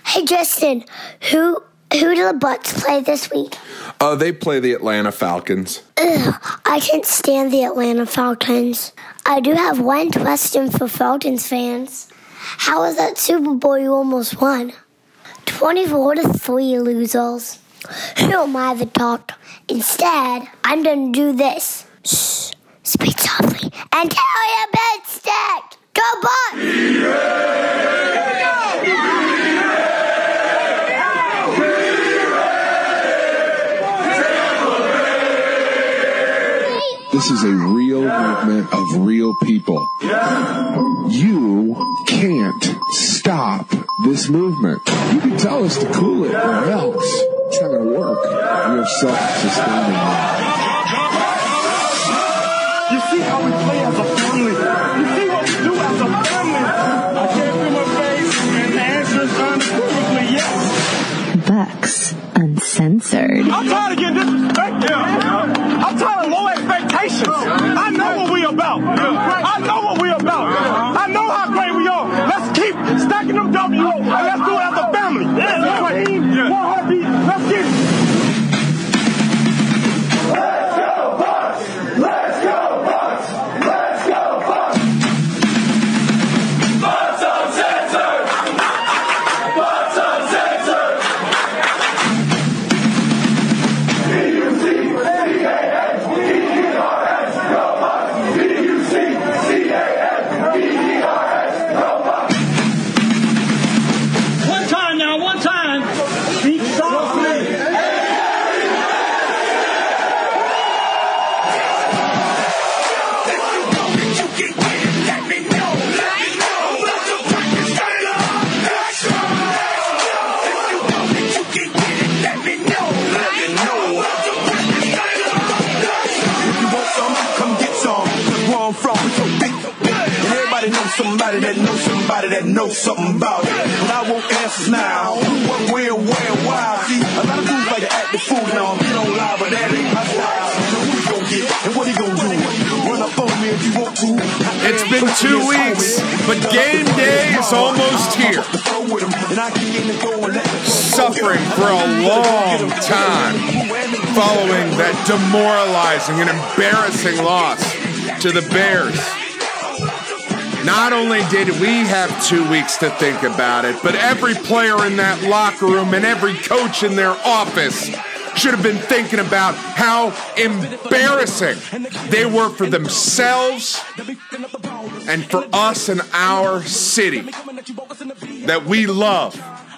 Hey, Justin, who do the Bucks play this week? They play the Atlanta Falcons. I can't stand the Atlanta Falcons. I do have one question for Falcons fans. How was that Super Bowl you almost won? 24-3 losers. Who am I to talk? Instead, I'm going to do this. Shh, speak softly and tell your bed stack. Go Bucks! This is a real movement of real people. You can't stop this movement. You can tell us to cool it or else it's not going to work. We are self-sustaining now. You see how we play as a family. You see what we do as a family. I can't feel my face, and the answer is unequivocally yes. Bucks Uncensored. I'm tired of getting disrespected. I'm tired of low expectations. I know what we about. I know what we about. I know how great we are. Let's keep stacking them W's, and let's do it as a family. Raheem, one heartbeat. Let's get it. Let's go Bucks! Let's go Bucks! Let's go Bucks! Bucks Uncensored! Bucks Uncensored! One time. Speak softly. Somebody that knows something about it. But I want answers now. Who, what, where, why? See, a lot of dudes like to act the fool now. Get on live, but that ain't my style. So who you gonna get? And what he gonna do? Run up on me if you want to. It's been 2 weeks, but game day is almost here. Suffering for a long time following that demoralizing and embarrassing loss to the Bears. Not only did we have 2 weeks to think about it, but every player in that locker room and every coach in their office should have been thinking about how embarrassing they were for themselves and for us and our city that we love.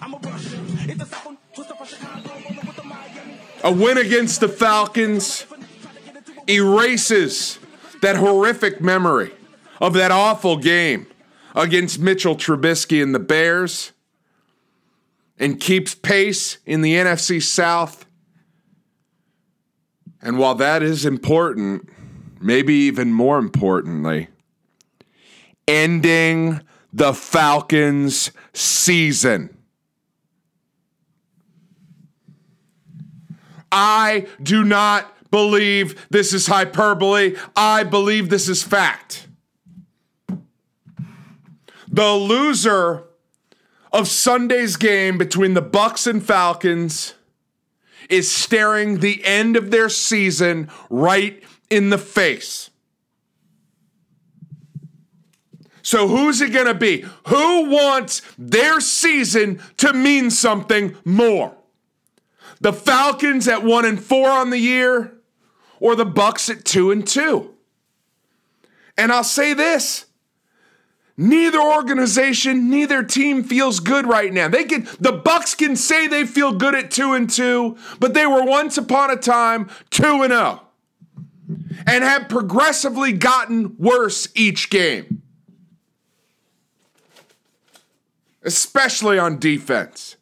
A win against the Falcons erases that horrific memory of that awful game against Mitchell Trubisky and the Bears and keeps pace in the NFC South. And while that is important, maybe even more importantly, ending the Falcons' season. I do not believe this is hyperbole. I believe this is fact. The loser of Sunday's game between the Bucks and Falcons is staring the end of their season right in the face. So who's it going to be? Who wants their season to mean something more? The Falcons at 1-4 on the year, or the Bucks at 2-2? And I'll say this. Neither organization, neither team feels good right now. The Bucks can say they feel good at 2-2, but they were once upon a time 2-0 and have progressively gotten worse each game, especially on defense.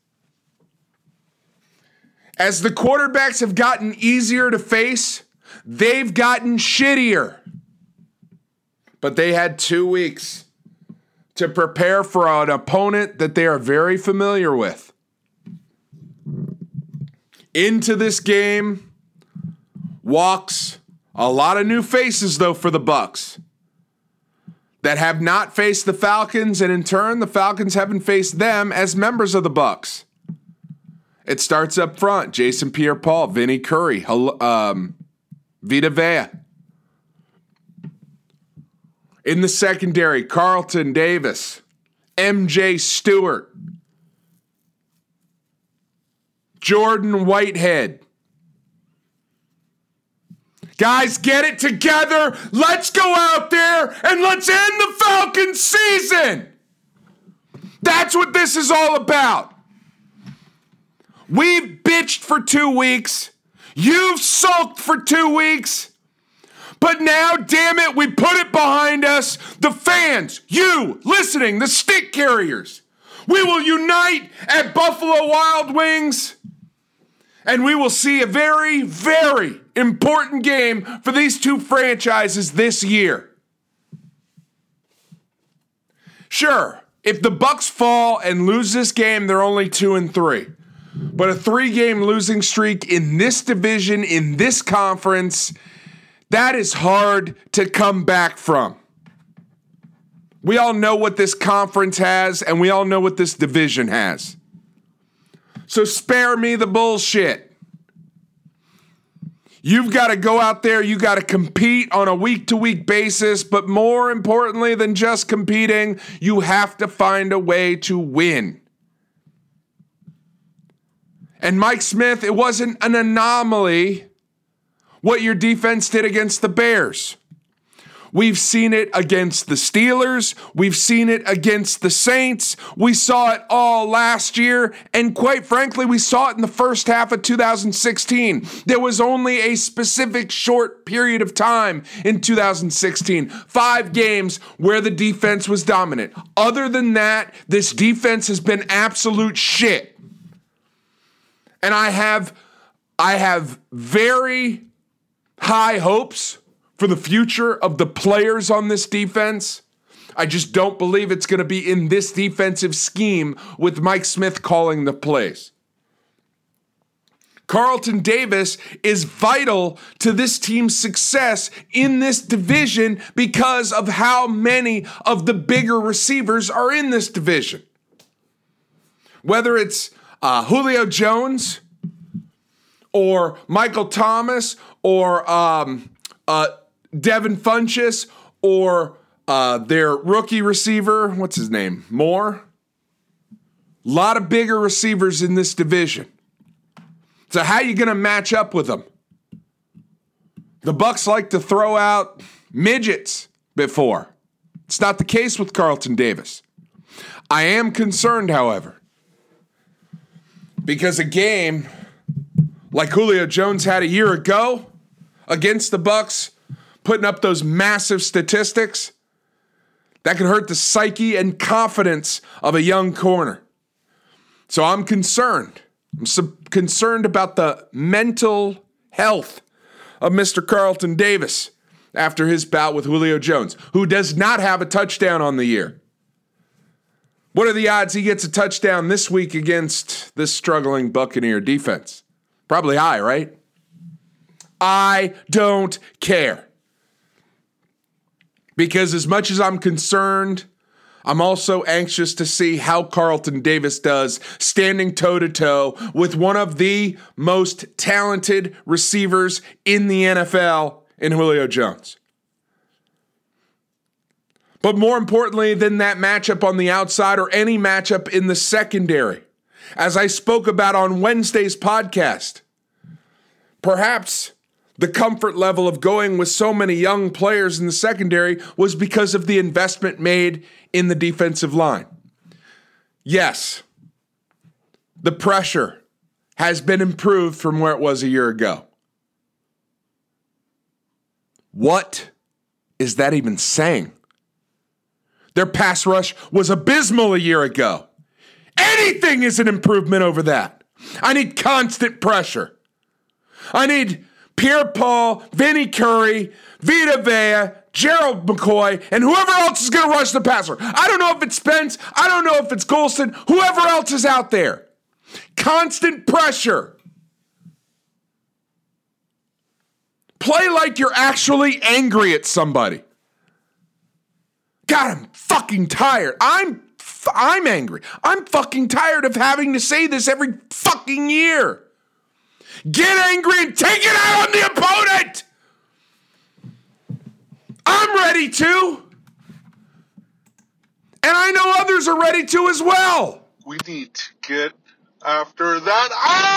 As the quarterbacks have gotten easier to face, they've gotten shittier. But they had 2 weeks to prepare for an opponent that they are very familiar with. Into this game walks a lot of new faces, though, for the Bucks. that have not faced the Falcons, and in turn, the Falcons haven't faced them as members of the Bucs. It starts up front. Jason Pierre-Paul, Vinny Curry, Vita Vea. In the secondary, Carlton Davis, MJ Stewart, Jordan Whitehead. Guys, get it together. Let's go out there and let's end the Falcons season. That's what this is all about. We've bitched for 2 weeks. You've sulked for 2 weeks. But now, damn it, we put it behind us. The fans, you listening, the stick carriers. We will unite at Buffalo Wild Wings. And we will see a very, very important game for these two franchises this year. Sure, if the Bucs fall and lose this game, they're only 2-3. But a 3-game losing streak in this division, in this conference, that is hard to come back from. We all know what this conference has, and we all know what this division has. So spare me the bullshit. You've got to go out there, you got to compete on a week-to-week basis, but more importantly than just competing, you have to find a way to win. And Mike Smith, it wasn't an anomaly what your defense did against the Bears. We've seen it against the Steelers. We've seen it against the Saints. We saw it all last year. And quite frankly, we saw it in the first half of 2016. There was only a specific short period of time in 2016. 5 games where the defense was dominant. Other than that, this defense has been absolute shit. And I have very high hopes for the future of the players on this defense. I just don't believe it's going to be in this defensive scheme with Mike Smith calling the plays. Carlton Davis is vital to this team's success in this division because of how many of the bigger receivers are in this division. Whether it's Julio Jones or Michael Thomas or Devin Funchess or their rookie receiver, what's his name, Moore. A lot of bigger receivers in this division. So how are you going to match up with them? The Bucs like to throw out midgets before. It's not the case with Carlton Davis. I am concerned, however, because a game like Julio Jones had a year ago against the Bucs, putting up those massive statistics, that could hurt the psyche and confidence of a young corner. So I'm concerned. I'm concerned about the mental health of Mr. Carlton Davis after his bout with Julio Jones, who does not have a touchdown on the year. What are the odds he gets a touchdown this week against this struggling Buccaneer defense? Probably high, right? I don't care. Because as much as I'm concerned, I'm also anxious to see how Carlton Davis does standing toe-to-toe with one of the most talented receivers in the NFL in Julio Jones. But more importantly than that matchup on the outside or any matchup in the secondary, as I spoke about on Wednesday's podcast, perhaps the comfort level of going with so many young players in the secondary was because of the investment made in the defensive line. Yes, the pressure has been improved from where it was a year ago. What is that even saying? Their pass rush was abysmal a year ago. Anything is an improvement over that. I need constant pressure. I need Pierre-Paul, Vinny Curry, Vita Vea, Gerald McCoy, and whoever else is going to rush the passer. I don't know if it's Spence. I don't know if it's Golston. Whoever else is out there. Constant pressure. Play like you're actually angry at somebody. God, I'm fucking tired. I'm angry. I'm fucking tired of having to say this every fucking year. Get angry and take it out on the opponent. I'm ready to. And I know others are ready to as well. We need to get after that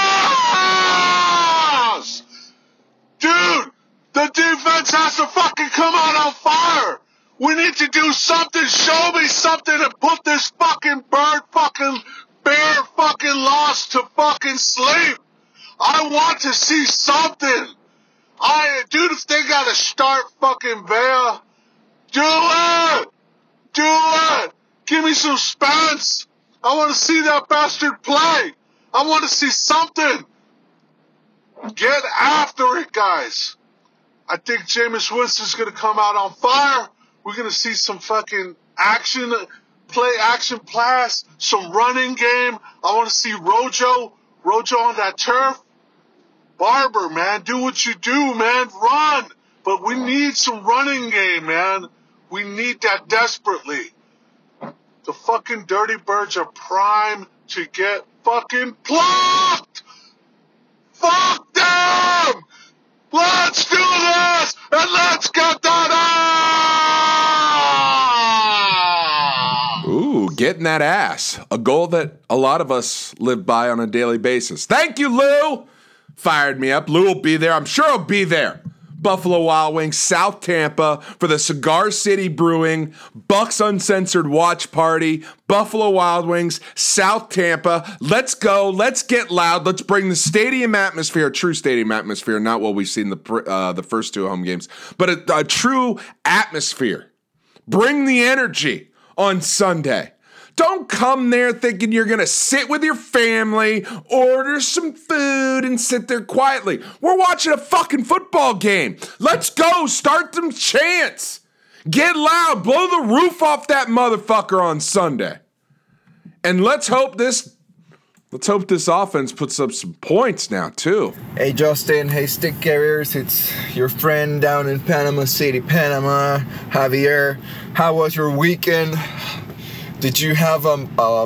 ass! Dude, the defense has to fucking come out on fire! We need to do something, show me something to put this fucking bear fucking lost to fucking sleep! I want to see something! Dude, if they gotta start fucking Vea, do it! Do it! Give me some Spence! I want to see that bastard play! I want to see something! Get after it, guys! I think Jameis Winston's going to come out on fire. We're going to see some fucking action pass, some running game. I want to see Rojo on that turf. Barber, man, do what you do, man. Run! But we need some running game, man. We need that desperately. The fucking Dirty Birds are primed to get fucking blocked! Fuck them! Let's do this! And let's get that ass! Ooh, getting that ass. A goal that a lot of us live by on a daily basis. Thank you, Lou! Fired me up. Lou will be there. I'm sure he'll be there. Buffalo Wild Wings, South Tampa for the Cigar City Brewing Bucks Uncensored Watch Party. Buffalo Wild Wings, South Tampa. Let's go. Let's get loud. Let's bring the stadium atmosphere, a true stadium atmosphere, not what we've seen the first two home games, but a true atmosphere. Bring the energy on Sunday. Don't come there thinking you're going to sit with your family, order some food, and sit there quietly. We're watching a fucking football game. Let's go. Start some chants. Get loud. Blow the roof off that motherfucker on Sunday. And let's hope this offense puts up some points now, too. Hey, Justin. Hey, Stick Carriers. It's your friend down in Panama City, Panama, Javier. How was your weekend? Did you have a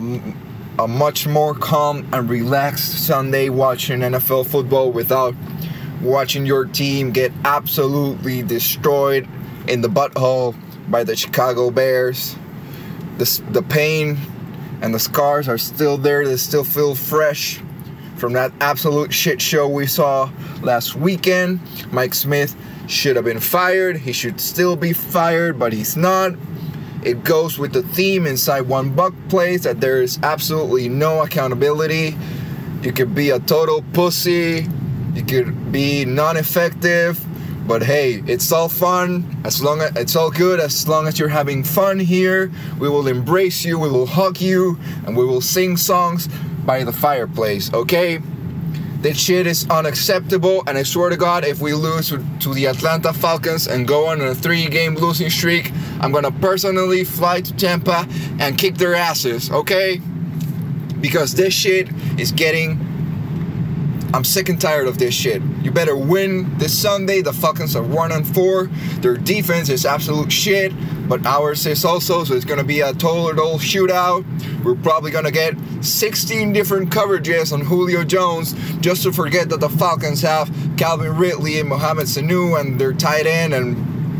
much more calm and relaxed Sunday watching NFL football without watching your team get absolutely destroyed in the butthole by the Chicago Bears? The pain and the scars are still there. They still feel fresh from that absolute shit show we saw last weekend. Mike Smith should have been fired. He should still be fired, but he's not. It goes with the theme inside One Buck Place that there is absolutely no accountability. You could be a total pussy. You could be non-effective. But hey, it's all fun. It's all good as long as you're having fun here. We will embrace you. We will hug you. And we will sing songs by the fireplace, okay? This shit is unacceptable, and I swear to God, if we lose to the Atlanta Falcons and go on a 3-game losing streak, I'm gonna personally fly to Tampa and kick their asses, okay? Because this shit is I'm sick and tired of this shit. You better win this Sunday. The Falcons are 1-4. Their defense is absolute shit, but ours is also, so it's gonna be a total shootout. We're probably gonna get 16 different coverages on Julio Jones just to forget that the Falcons have Calvin Ridley and Mohamed Sanu and their tight end, and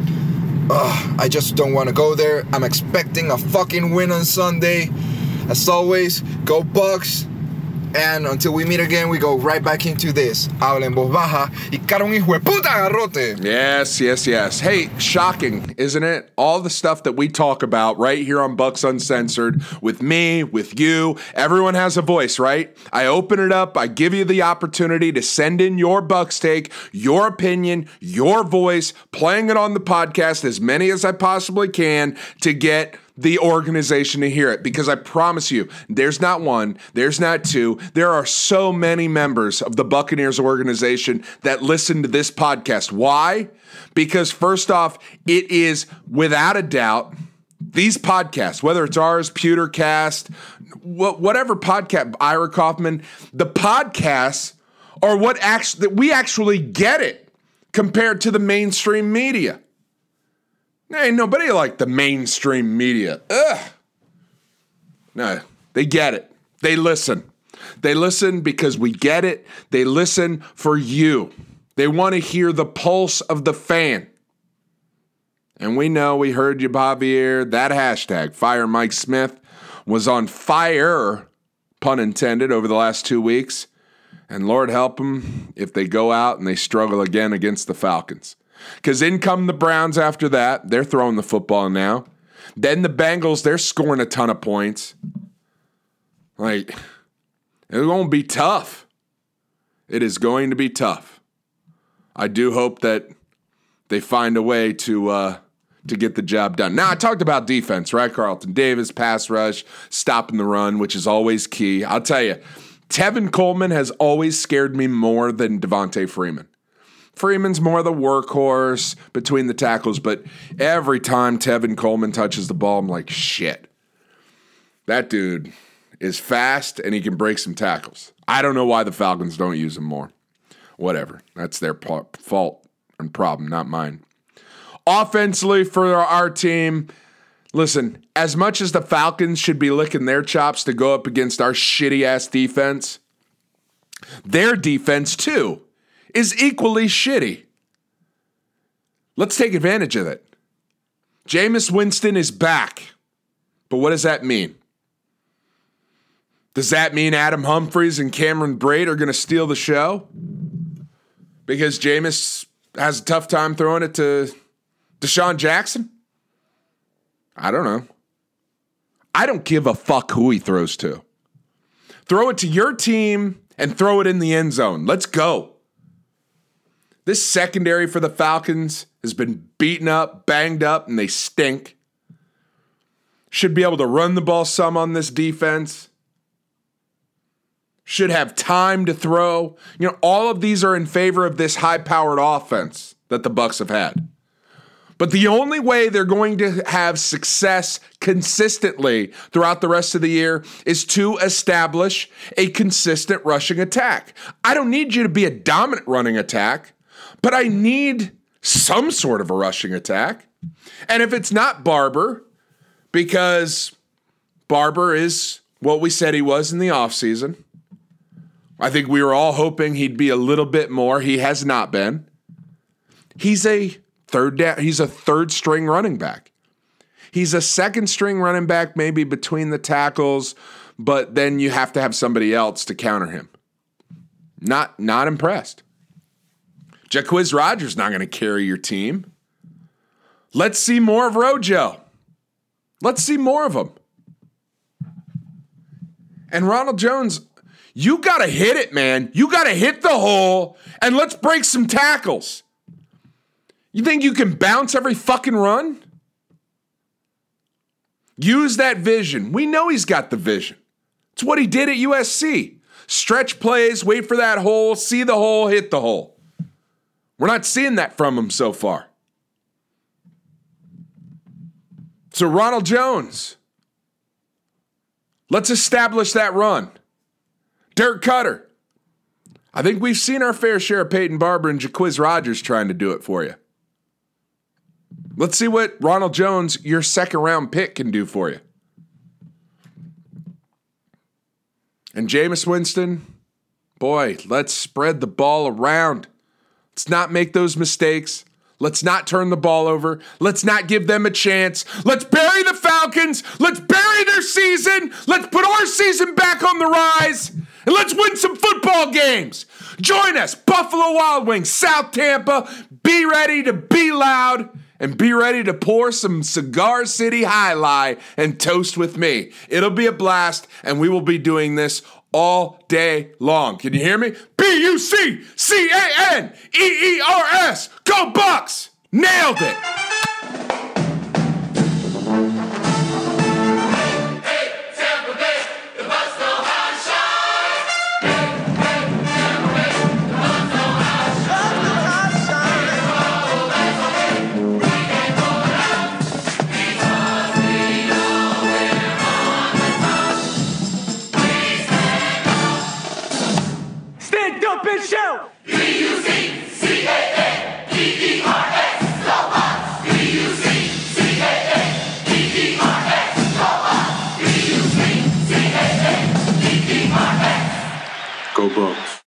I just don't want to go there. I'm expecting a fucking win on Sunday. As always, go Bucks. And until we meet again, we go right back into this. Habla en voz baja y cara un hijo de puta garrote. Yes. Hey, shocking, isn't it? All the stuff that we talk about right here on Bucks Uncensored with me, with you. Everyone has a voice, right? I open it up. I give you the opportunity to send in your Bucks take, your opinion, your voice, playing it on the podcast, as many as I possibly can to get the organization to hear it, because I promise you, there's not one, there's not two, there are so many members of the Buccaneers organization that listen to this podcast. Why? Because first off, it is without a doubt, these podcasts, whether it's ours, Pewtercast, whatever podcast, Ira Kaufman, the podcasts are what we actually get it compared to the mainstream media. Ain't nobody like the mainstream media. Ugh. No, they get it. They listen. They listen because we get it. They listen for you. They want to hear the pulse of the fan. And we know, we heard you, Javier. That hashtag, Fire Mike Smith, was on fire, pun intended, over the last 2 weeks. And Lord help them if they go out and they struggle again against the Falcons. Because in come the Browns after that. They're throwing the football now. Then the Bengals, they're scoring a ton of points. Like, it's going to be tough. It is going to be tough. I do hope that they find a way to get the job done. Now, I talked about defense, right? Carlton Davis, pass rush, stopping the run, which is always key. I'll tell you, Tevin Coleman has always scared me more than Devontae Freeman. Freeman's more the workhorse between the tackles, but every time Tevin Coleman touches the ball, I'm like, shit. That dude is fast and he can break some tackles. I don't know why the Falcons don't use him more. Whatever. That's their fault and problem, not mine. Offensively for our team, listen, as much as the Falcons should be licking their chops to go up against our shitty-ass defense, their defense, too, is equally shitty. Let's take advantage of it. Jameis Winston is back. But what does that mean? Does that mean Adam Humphries and Cameron Brate are going to steal the show? Because Jameis has a tough time throwing it to Deshaun Jackson? I don't know. I don't give a fuck who he throws to. Throw it to your team and throw it in the end zone. Let's go. This secondary for the Falcons has been beaten up, banged up, and they stink. Should be able to run the ball some on this defense. Should have time to throw. You know, all of these are in favor of this high-powered offense that the Bucs have had. But the only way they're going to have success consistently throughout the rest of the year is to establish a consistent rushing attack. I don't need you to be a dominant running attack, but I need some sort of a rushing attack. And if it's not Barber, because Barber is what we said he was in the offseason, I think we were all hoping he'd be a little bit more. He has not been. He's a third string running back. He's a second string running back, maybe between the tackles, but then you have to have somebody else to counter him. Not impressed. Jacquizz Rodgers not going to carry your team. Let's see more of Rojo. Let's see more of him. And Ronald Jones, you got to hit it, man. You got to hit the hole, and let's break some tackles. You think you can bounce every fucking run? Use that vision. We know he's got the vision. It's what he did at USC. Stretch plays, wait for that hole, see the hole, hit the hole. We're not seeing that from him so far. So Ronald Jones, let's establish that run. Dirk Cutter, I think we've seen our fair share of Peyton Barber and Jacquizz Rodgers trying to do it for you. Let's see what Ronald Jones, your second-round pick, can do for you. And Jameis Winston, boy, let's spread the ball around. Let's not make those mistakes. Let's not turn the ball over. Let's not give them a chance. Let's bury the Falcons. Let's bury their season. Let's put our season back on the rise. And let's win some football games. Join us, Buffalo Wild Wings, South Tampa. Be ready to be loud. And be ready to pour some Cigar City High Life and toast with me. It'll be a blast, and we will be doing this all day long. Can you hear me? BUCCANEERS. Go Bucks! Nailed it! Shout! BUCCANEERS. Go Bucks! BUCCANEERS. no books.